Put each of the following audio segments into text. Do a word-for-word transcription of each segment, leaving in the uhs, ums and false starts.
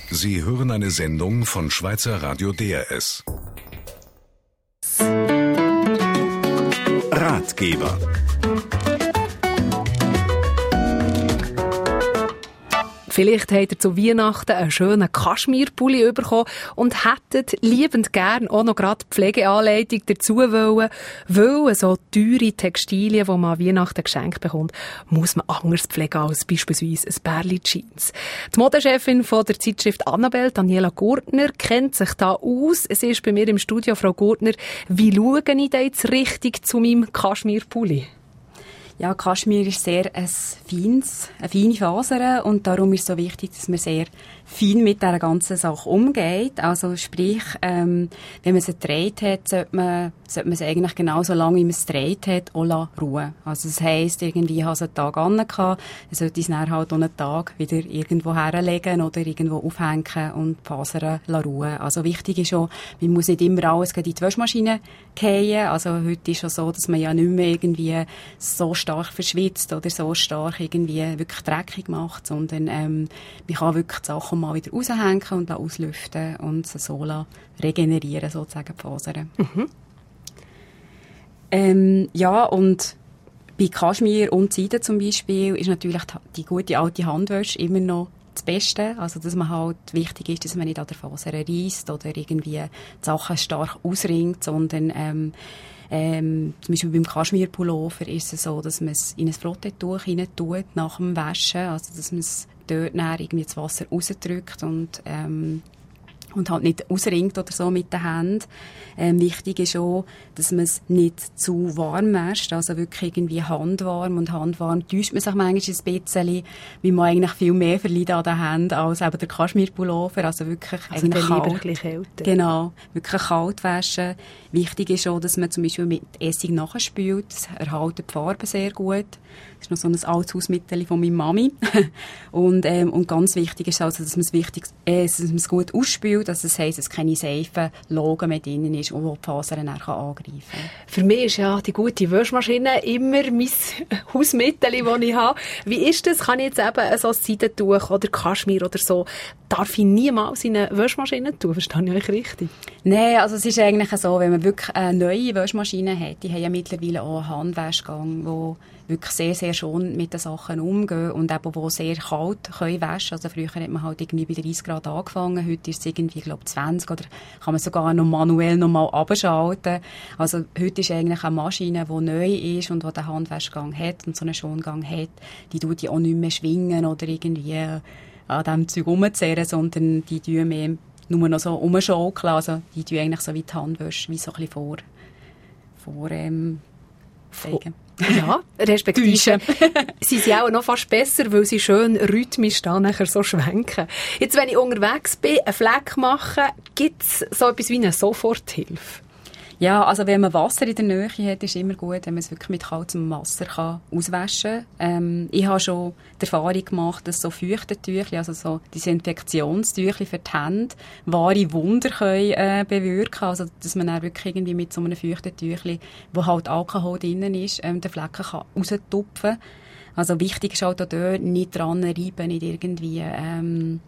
Sie hören eine Sendung von Schweizer Radio D R S. Ratgeber. Vielleicht habt ihr zu Weihnachten einen schönen Kaschmirpulli bekommen und hättet liebend gern auch noch gerade die Pflegeanleitung dazu wollen, weil so teure Textilien, die man an Weihnachten geschenkt bekommt, muss man anders pflegen als beispielsweise ein Bärli Jeans. Die Modechefin von der Zeitschrift Annabelle, Daniela Gurtner, kennt sich da aus. Es ist bei mir im Studio, Frau Gurtner. Wie schaue ich da jetzt richtig zu meinem Kaschmirpulli? Ja, Kaschmir ist sehr ein feines, eine feine Faser und darum ist es so wichtig, dass man sehr fein mit dieser ganzen Sache umgeht. Also sprich, ähm, wenn man sie gedreht hat, sollte man, sollte man sie eigentlich genauso lange, wie man es gedreht hat, auch ruhen. Also das heisst, irgendwie, ich habe es einen Tag an gehabt, dann sollte ich es dann halt auch einen Tag wieder irgendwo herlegen oder irgendwo aufhängen und die Fasern ruhen. Also wichtig ist auch, man muss nicht immer alles in die Waschmaschine fallen. Also heute ist es so, dass man ja nicht mehr irgendwie so stark verschwitzt oder so stark irgendwie wirklich dreckig macht, sondern ähm, man kann wirklich die Sachen mal wieder raushängen und auslüften und sie so regenerieren, sozusagen die Fasern. Mhm. Ähm, ja, und bei Kaschmir und Seide zum Beispiel ist natürlich die gute alte Handwäsche immer noch das Beste. Also, dass man halt wichtig ist, dass man nicht an der Faser reisst oder irgendwie die Sachen stark ausringt, sondern ähm, Ähm, zum Beispiel beim Kaschmirpullover ist es so, dass man es in ein Frottetuch rein tut nach dem Waschen, also dass man es dort dann irgendwie das Wasser rausdrückt und ähm, und halt nicht ausringt oder so mit den Händen. Ähm, wichtig ist auch, dass man es nicht zu warm wäscht, also wirklich irgendwie handwarm. Und handwarm täuscht man sich manchmal ein bisschen, weil man eigentlich viel mehr verliert an den Händen als eben der Kaschmirpullover. Also wirklich also eigentlich kalt. lieber, ein bisschen kälter. Genau, wirklich kalt waschen. Wichtig ist auch, dass man zum Beispiel mit Essig nachspült. Das erhält die Farbe sehr gut. Das ist noch so ein altes Hausmittel von meiner Mami. und, ähm, und ganz wichtig ist also, dass man es wichtig, äh, dass man es gut ausspült. Also das heisst, dass keine Seife Logen mehr drin ist, wo die Fasern dann angreifen kann. Für mich ist ja die gute Waschmaschine immer mein Hausmittel, das ich habe. Wie ist das? Kann ich jetzt eben so ein Seidentuch oder Kaschmir oder so, darf ich niemals in eine Waschmaschine tun? Verstehe ich euch richtig? Nein, also es ist eigentlich so, wenn man wirklich eine neue Waschmaschine hat, die haben ja mittlerweile auch einen Handwaschgang, wo wirklich sehr, sehr schon mit den Sachen umgehen und eben, wo sehr kalt können waschen. Also früher hat man halt irgendwie bei dreißig Grad angefangen, heute ist es irgendwie, glaube ich, zwanzig oder kann man sogar noch manuell noch mal abschalten. Also heute ist eigentlich eine Maschine, die neu ist und die den Handwaschgang hat und so einen Schongang hat, die tut die auch nicht mehr schwingen oder irgendwie an diesem Zeug rumzehren, sondern die tun mehr nur noch so rumschaukeln. Also die tun eigentlich so wie die Handwäsche, wie so ein bisschen vor, vor ähm, zeigen. Ja, respektive sie sind auch noch fast besser, weil sie schön rhythmisch dann nachher so schwenken. Jetzt, wenn ich unterwegs bin, einen Fleck machen, gibt es so etwas wie eine Soforthilfe? Ja, also wenn man Wasser in der Nähe hat, ist es immer gut, wenn man es wirklich mit kaltem Wasser kann auswaschen kann. Ähm, ich habe schon die Erfahrung gemacht, dass so feuchte Tüchli, also so Desinfektionstüchli für die Hände, wahre Wunder können, äh, bewirken. Also dass man dann wirklich irgendwie mit so einem feuchten Tüchli, wo halt Alkohol drin ist, ähm, den Flecken kann raustupfen. Also wichtig ist halt auch dort, nicht dran reiben, nicht irgendwie ähm,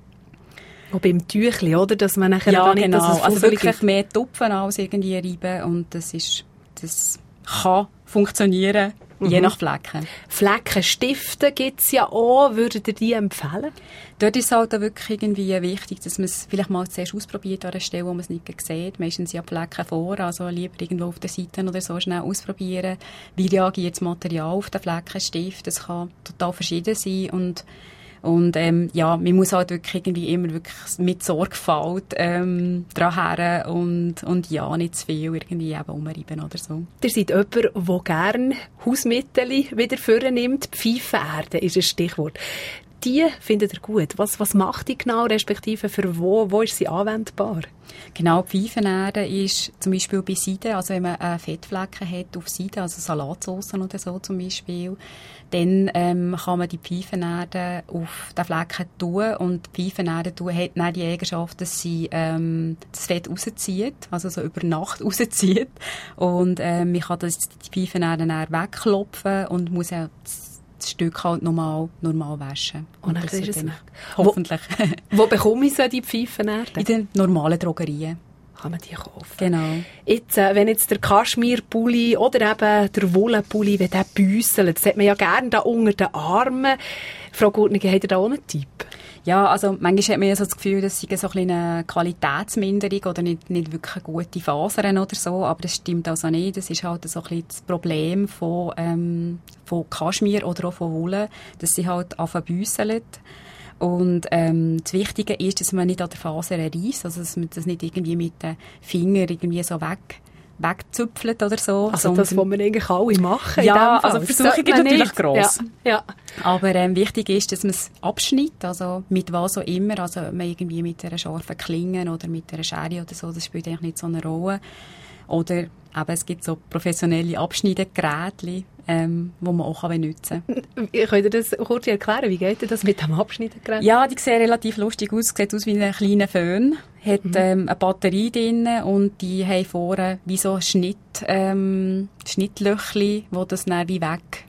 auch beim Tüchli, oder? Dass man nachher ja, nicht, genau. dass es also wirklich gibt. mehr tupfen als irgendwie reiben und das ist, das kann funktionieren, mhm. je nach Flecken. Fleckenstifte gibt es ja auch. Würdet ihr die empfehlen? Dort ist es halt auch wirklich irgendwie wichtig, dass man es vielleicht mal zuerst ausprobiert an einer Stelle, wo man es nicht sieht. Meistens ja Flecken vor, also lieber irgendwo auf der Seite oder so schnell ausprobieren. Wie reagiert das Material auf den Fleckenstift? Das kann total verschieden sein und Und ähm, ja, man muss halt wirklich irgendwie immer wirklich mit Sorgfalt ähm, dran her und, und ja, nicht zu viel irgendwie eben umreiben oder so. Ihr seid jemand, der gerne Hausmittel wieder vornimmt. Pfeifenerde ist ein Stichwort. Die findet ihr gut. Was, was macht die genau, respektive für wo, wo ist sie anwendbar? Genau, Pfeifenerde ist zum Beispiel bei Seide, also wenn man äh, Fettflecken hat auf Seide, also Salatsaucen oder so zum Beispiel, dann ähm, kann man die Pfeifenerde auf den Flecken tun und die Pfeifenerde hat dann die Eigenschaft, dass sie ähm, das Fett rauszieht, also so über Nacht rauszieht und ähm, man kann das, die Pfeifenerde dann wegklopfen und muss ja das Stück halt normal, normal waschen. Und, und dann ist es dann, hoffentlich. Wo, wo bekomme ich so die Pfeifen? In den normalen Drogerien. Kann man die kaufen. Genau. Jetzt, äh, wenn jetzt der Kaschmirpulli oder eben der Wollenpulli, wenn der büsselt, das hat man ja gerne da unter den Armen. Frau Gurtner, habt ihr da auch einen Tipp? Ja, also manchmal hat man ja so das Gefühl, das sei so ein eine Qualitätsminderung oder nicht, nicht wirklich gute Fasern oder so, aber das stimmt also nicht. Das ist halt so ein bisschen das Problem von, ähm, von Kaschmir oder auch von Wolle, dass sie halt anfangen büsseln. Und ähm, das Wichtige ist, dass man nicht an der Faser reisst, also dass man das nicht irgendwie mit den Fingern irgendwie so weg wegzüpfelt oder so. Also das, was wir eigentlich alle machen. Ja, also Versuchung ist natürlich gross. Ja, ja. Aber ähm, wichtig ist, dass man es abschneidet, also mit was auch immer, also man irgendwie mit einer scharfen Klinge oder mit einer Schere oder so, das spielt eigentlich nicht so eine Rolle. Oder eben, es gibt so professionelle Abschneidegeräte, ähm, die man auch benutzen kann. Könnt ihr das kurz erklären? Wie geht das mit dem Abschneidegerät? Ja, die sehen relativ lustig aus. Sieht aus wie ein kleiner Föhn. Hat mhm. ähm, eine Batterie drin und die haben vorne wie so Schnitt, ähm, Schnittlöchli, die das dann wie weg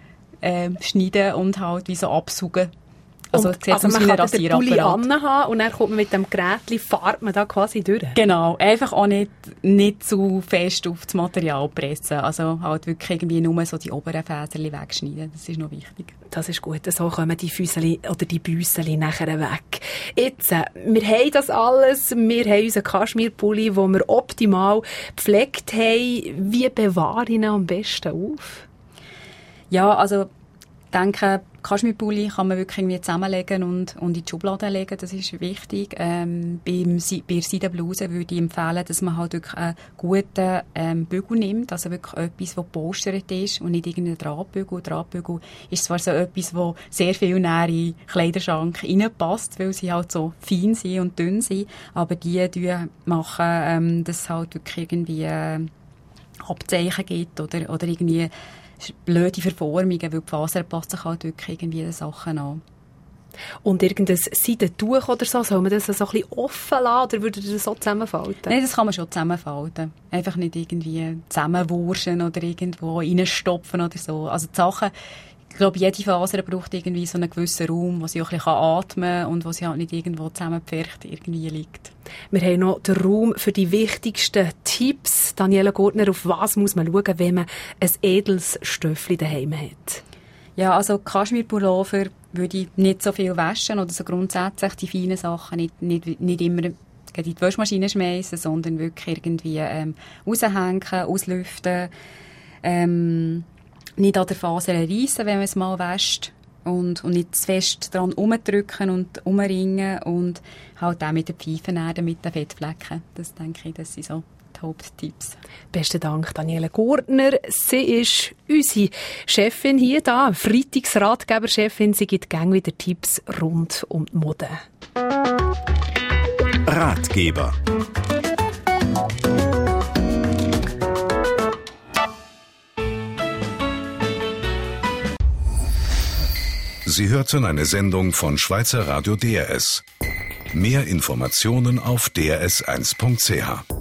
ähm, schneiden und halt wie so absaugen. Also, und, also man kann den Pulli anhaben und dann kommt man mit dem Gerät, fährt man da quasi durch. Genau, einfach auch nicht, nicht zu fest auf das Material pressen. Also halt wirklich irgendwie nur so die oberen Fäserchen wegschneiden. Das ist noch wichtig. Das ist gut, so kommen die Füsseli oder die Büsseli nachher weg. Jetzt, äh, wir haben das alles, wir haben unseren Kaschmirpulli, den wir optimal gepflegt haben. Wie bewahre ich ihn am besten auf? Ja, also ich denke, Kaschmirpulli kann man wirklich irgendwie zusammenlegen und, und in die Schublade legen, das ist wichtig. Ähm, beim, bei der Seidenbluse würde ich empfehlen, dass man halt wirklich einen guten ähm, Bügel nimmt, also wirklich etwas, das gepolstert ist und nicht irgendein Drahtbügel. Drahtbügel ist zwar so etwas, das sehr viel näher in den Kleiderschrank reinpasst, weil sie halt so fein sind und dünn sind, aber die, die machen, ähm, dass es halt wirklich irgendwie äh, Abzeichen gibt oder, oder irgendwie blöde Verformungen, weil die Faser passt sich halt wirklich irgendwie den Sachen an. Und irgendein Seidentuch oder so, soll man das so ein bisschen offen lassen oder würde das so zusammenfalten? Nein, das kann man schon zusammenfalten. Einfach nicht irgendwie zusammenwurschen oder irgendwo reinstopfen oder so. Also die Sachen, ich glaube, jede Faser braucht irgendwie so einen gewissen Raum, wo sie auch ein bisschen atmen kann und wo sie halt nicht irgendwo zusammenpfercht irgendwie liegt. Wir haben noch den Raum für die wichtigsten Tipps. Daniela Gurtner, auf was muss man schauen, wenn man ein edles Stöffli daheim hat? Ja, also Kaschmirpullover würde ich nicht so viel waschen oder so grundsätzlich die feinen Sachen nicht, nicht, nicht immer in die Waschmaschine schmeißen, sondern wirklich irgendwie ähm, raushängen, auslüften, ähm, nicht an der Faser reissen, wenn man es mal wäscht. Und, und nicht zu fest dran rumdrücken und umringen und halt auch mit den Pfeifenerde, mit den Fettflecken. Das denke ich, das sind so die Haupttipps. Besten Dank, Daniela Gurtner. Sie ist unsere Chefin hier da, Freitagsratgeber-Chefin. Sie gibt gerne wieder Tipps rund um die Mode. Ratgeber. Sie hörten eine Sendung von Schweizer Radio D R S. Mehr Informationen auf d r s eins punkt c h.